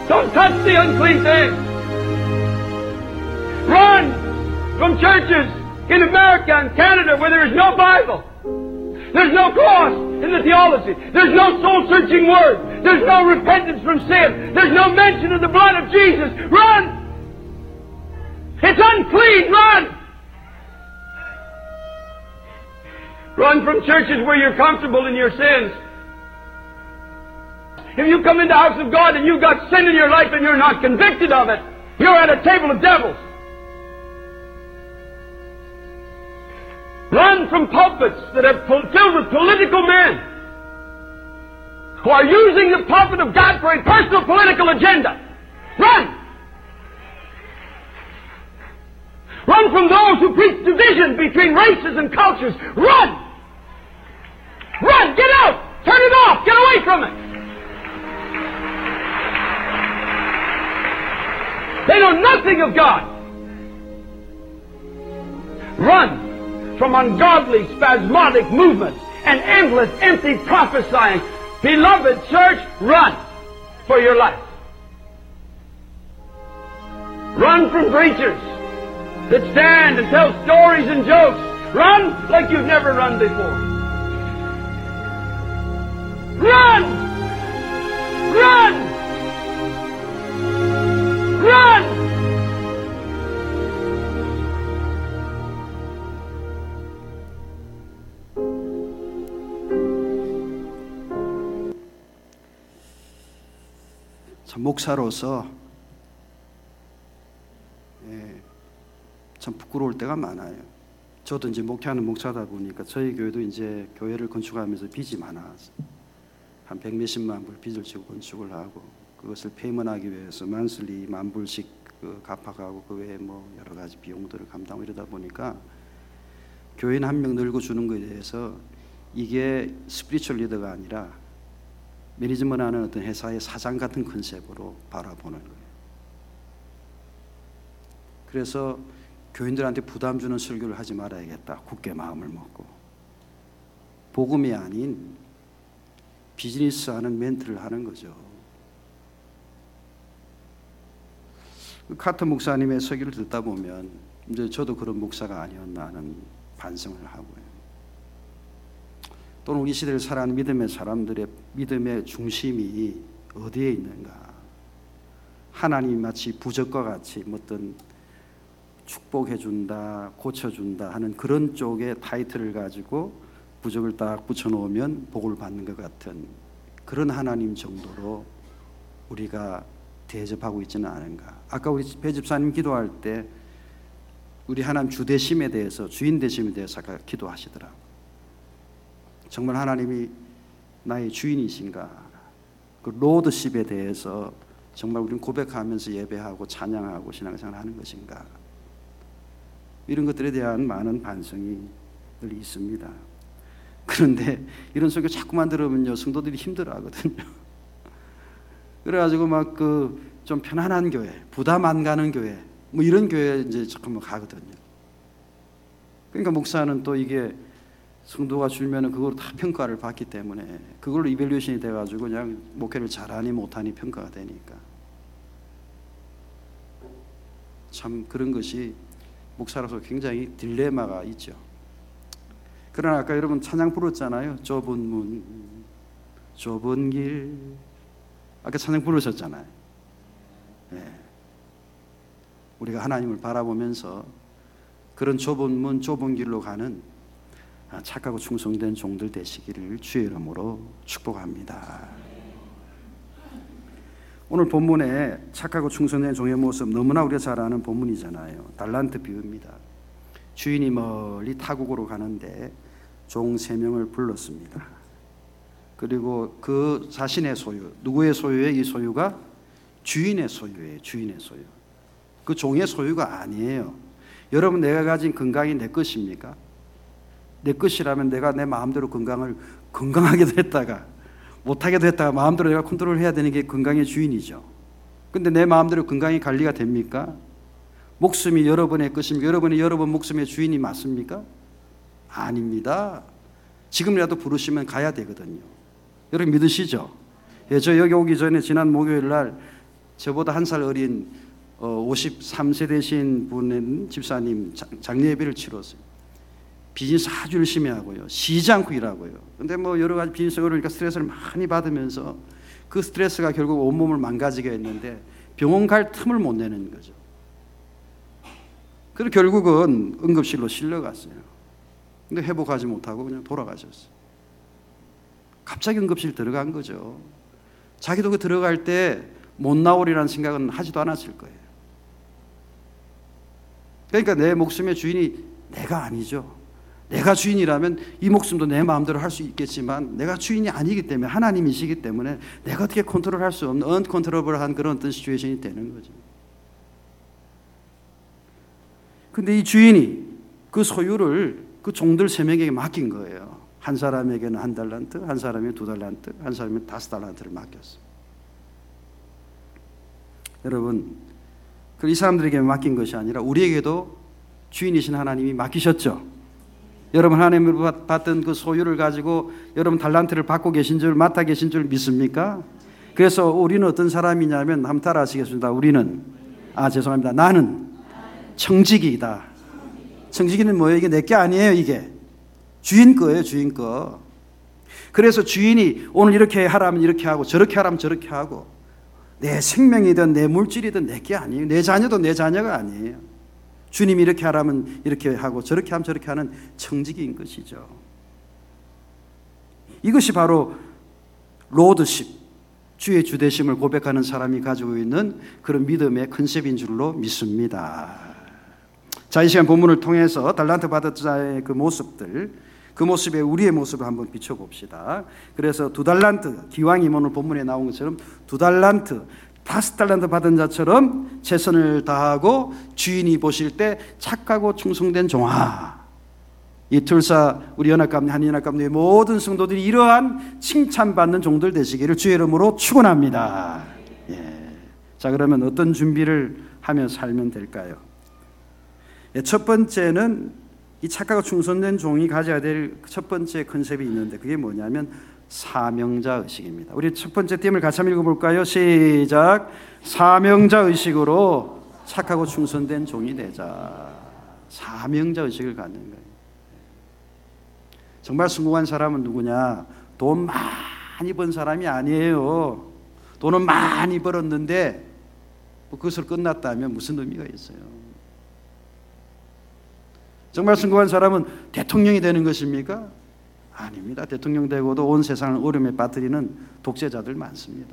Don't touch the unclean thing. Run from churches in America and Canada where there is no Bible. There's no cross in the theology. There's no soul-searching word. There's no repentance from sin. There's no mention of the blood of Jesus. Run! It's unclean. Run! Run from churches where you're comfortable in your sins. If you come into the house of God and you've got sin in your life and you're not convicted of it, you're at a table of devils. Run from pulpits that are filled with political men who are using the pulpit of God for a personal political agenda. Run! Run from those who preach division between races and cultures. Run! Run! Get out! Turn it off! Get away from it! They know nothing of God. Run from ungodly, spasmodic movements and endless, empty prophesying. Beloved church, run for your life. Run from preachers that stand and tell stories and jokes. Run like you've never run before. Run! Run! Run! 참 목사로서 참 부끄러울 때가 많아요. 저도 이제 목회하는 목사다 보니까 저희 교회도 이제 교회를 건축하면서 빚이 많아서 한 100몇십만 불 빚을 지고 건축을 하고 그것을 페이먼하기 위해서 만슬리 10,000불씩 갚아가고 그 외에 뭐 여러 가지 비용들을 감당하고 이러다 보니까 교인 한 명 늘고 주는 것에 대해서 이게 스피리추얼 리더가 아니라 매니지먼트하는 어떤 회사의 사장 같은 컨셉으로 바라보는 거예요. 그래서 교인들한테 부담 주는 설교를 하지 말아야겠다. 굳게 마음을 먹고 복음이 아닌 비즈니스하는 멘트를 하는 거죠. 카터 목사님의 설교를 듣다 보면 이제 저도 그런 목사가 아니었나 하는 반성을 하고요. 또는 우리 시대를 살아가는 믿음의 사람들의 믿음의 중심이 어디에 있는가? 하나님이 마치 부적과 같이 어떤 축복해준다, 고쳐준다 하는 그런 쪽의 타이틀을 가지고 부적을 딱 붙여놓으면 복을 받는 것 같은 그런 하나님 정도로 우리가 대접하고 있지는 않은가. 아까 우리 배 집사님 기도할 때 우리 하나님 주되심에 대해서, 주인 되심에 대해서 아까 기도하시더라고요. 정말 하나님이 나의 주인이신가? 그 로드십에 대해서 정말 우리는 고백하면서 예배하고 찬양하고 신앙생활을 하는 것인가? 이런 것들에 대한 많은 반성이 늘 있습니다. 그런데 이런 설교 자꾸만 들으면요 성도들이 힘들어하거든요. 그래가지고 막 좀 편안한 교회, 부담 안 가는 교회, 뭐 이런 교회 이제 조금 가거든요. 그러니까 목사는 또 이게 성도가 줄면은 그걸 다 평가를 받기 때문에 그걸로 이밸류에이션이 돼가지고 그냥 목회를 잘하니 못하니 평가가 되니까 참 그런 것이 목사로서 굉장히 딜레마가 있죠. 그러나 아까 여러분 찬양 부르셨잖아요. 좁은 문, 좁은 길. 아까 찬양 부르셨잖아요. 네. 우리가 하나님을 바라보면서 그런 좁은 문, 좁은 길로 가는 착하고 충성된 종들 되시기를 주의 이름으로 축복합니다. 오늘 본문에 착하고 충성된 종의 모습 너무나 우리가 잘 아는 본문이잖아요. 달란트 비유입니다. 주인이 멀리 타국으로 가는데 종 3명을 불렀습니다. 그리고 그 자신의 소유, 누구의 소유예요? 이 소유가 주인의 소유예요. 주인의 소유. 그 종의 소유가 아니에요. 여러분 내가 가진 건강이 내 것입니까? 내 것이라면 내가 내 마음대로 건강하게 됐다가 못하게 됐다가 마음대로 내가 컨트롤해야 되는 게 건강의 주인이죠. 근데 내 마음대로 건강이 관리가 됩니까? 목숨이 여러분의 것입니까? 여러분이 여러분 목숨의 주인이 맞습니까? 아닙니다. 지금이라도 부르시면 가야 되거든요. 여러분 믿으시죠? 예, 저 여기 오기 전에 지난 목요일 날 저보다 한 살 어린 53세 되신 분은 집사님 장례 예배를 치렀어요. 비즈니스 아주 열심히 하고요. 쉬지 않고 일하고요. 근데 뭐 여러 가지 비즈니스가 그러니까 스트레스를 많이 받으면서 그 스트레스가 결국 온몸을 망가지게 했는데 병원 갈 틈을 못 내는 거죠. 그래서 결국은 응급실로 실려갔어요. 근데 회복하지 못하고 그냥 돌아가셨어요. 갑자기 응급실 들어간 거죠. 자기도 그 들어갈 때 못 나오리라는 생각은 하지도 않았을 거예요. 그러니까 내 목숨의 주인이 내가 아니죠. 내가 주인이라면 이 목숨도 내 마음대로 할 수 있겠지만 내가 주인이 아니기 때문에 하나님이시기 때문에 내가 어떻게 컨트롤할 수 없는 언컨트롤블한 그런 어떤 시츄에이션이 되는 거죠. 근데 이 주인이 그 소유를 그 종들 3명에게 맡긴 거예요. 한 사람에게는 1달란트, 한 사람에게 2달란트, 한 사람에게 5달란트를 맡겼어요. 여러분, 이 사람들에게 맡긴 것이 아니라 우리에게도 주인이신 하나님이 맡기셨죠. 여러분 하나님을 받던 그 소유를 가지고 여러분 달란트를 받고 계신 줄, 맡아 계신 줄 믿습니까? 그래서 우리는 어떤 사람이냐면 한번 따라 하시겠습니다. 우리는 죄송합니다. 나는 청지기이다. 청지기는 뭐예요? 이게 내게 아니에요. 이게 주인 거예요. 주인 거. 그래서 주인이 오늘 이렇게 하라면 이렇게 하고 저렇게 하라면 저렇게 하고 내 생명이든 내 물질이든 내게 아니에요. 내 자녀도 내 자녀가 아니에요. 주님이 이렇게 하라면 이렇게 하고 저렇게 하면 저렇게 하는 청지기인 것이죠. 이것이 바로 로드십, 주의 주되심을 고백하는 사람이 가지고 있는 그런 믿음의 컨셉인 줄로 믿습니다. 자, 이 시간 본문을 통해서 달란트 받은 자의 그 모습들, 그 모습에 우리의 모습을 한번 비춰봅시다. 그래서 2달란트, 기왕이 오늘 본문에 나온 것처럼 2달란트, 5달란트 받은 자처럼 최선을 다하고 주인이 보실 때 착하고 충성된 종아. 이 tulsa 우리 연합감리 한인연합감리의 모든 성도들이 이러한 칭찬받는 종들 되시기를 주의 이름으로 축원합니다. 자, 그러면 어떤 준비를 하며 살면 될까요? 첫 번째는 이 착하고 충성된 종이 가져야 될 첫 번째 컨셉이 있는데 그게 뭐냐면 사명자 의식입니다. 우리 첫 번째 띠임을 같이 한번 읽어볼까요? 시작. 사명자 의식으로 착하고 충성된 종이 되자. 사명자 의식을 갖는 거예요. 정말 성공한 사람은 누구냐? 돈 많이 번 사람이 아니에요. 돈은 많이 벌었는데 그것을 끝났다면 무슨 의미가 있어요? 정말 성공한 사람은 대통령이 되는 것입니까? 아닙니다. 대통령 되고도 온 세상을 어려움에 빠뜨리는 독재자들 많습니다.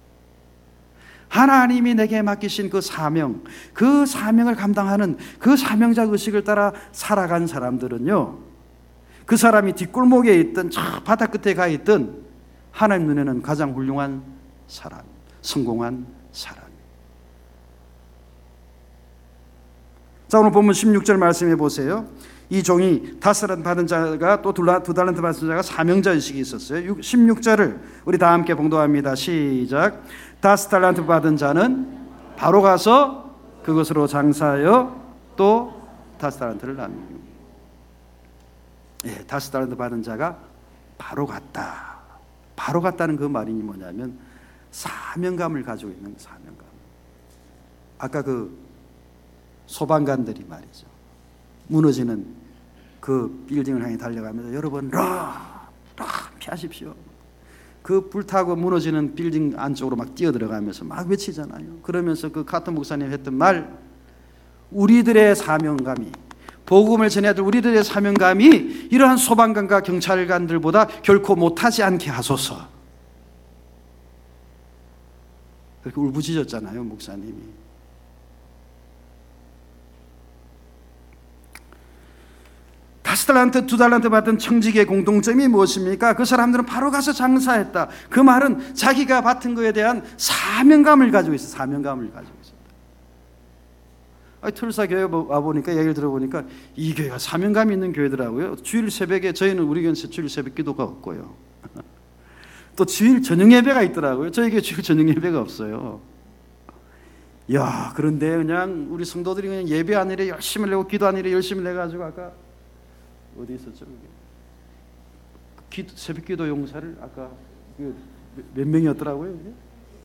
하나님이 내게 맡기신 그 사명, 그 사명을 감당하는 그 사명자 의식을 따라 살아간 사람들은요, 그 사람이 뒷골목에 있든 저 바다 끝에 가 있든 하나님 눈에는 가장 훌륭한 사람, 성공한 사람. 자, 오늘 본문 16절 말씀해 보세요. 이 종이 5달란트 받은 자가 또 2달란트 받은 자가 사명자 의식이 있었어요. 16절을 우리 다 함께 봉독합니다. 시작. 5달란트 받은 자는 바로 가서 그것으로 장사하여 또 5달란트를 남기고. 5달란트 받은 자가 바로 갔다. 바로 갔다는 그 말이 뭐냐면 사명감을 가지고 있는 사명감. 아까 그 소방관들이 말이죠. 무너지는 그 빌딩을 향해 달려가면서 여러분 피하십시오. 그 불타고 무너지는 빌딩 안쪽으로 막 뛰어들어가면서 막 외치잖아요. 그러면서 그 카터 목사님 했던 말, 우리들의 사명감이, 복음을 전해야 될 우리들의 사명감이 이러한 소방관과 경찰관들보다 결코 못하지 않게 하소서. 그렇게 울부짖었잖아요, 목사님이. 다섯 달란트, 2달란트 받은 청지기의 공통점이 무엇입니까? 그 사람들은 바로 가서 장사했다. 그 말은 자기가 받은 것에 대한 사명감을 가지고 있어. 사명감을 가지고 있었다. tulsa 교회 와보니까 얘기를 들어보니까 이 교회가 사명감이 있는 교회더라고요. 주일 새벽에, 저희는 우리 교회는 주일 새벽 기도가 없고요. 또 주일 저녁 예배가 있더라고요. 저희 교회 주일 저녁 예배가 없어요. 야, 그런데 그냥 우리 성도들이 그냥 예배 안 일에 열심히 내고 기도 안 일에 열심히 내가지고 아까 어디 있었죠? 새벽 기도 용사를 아까 몇 명이었더라고요.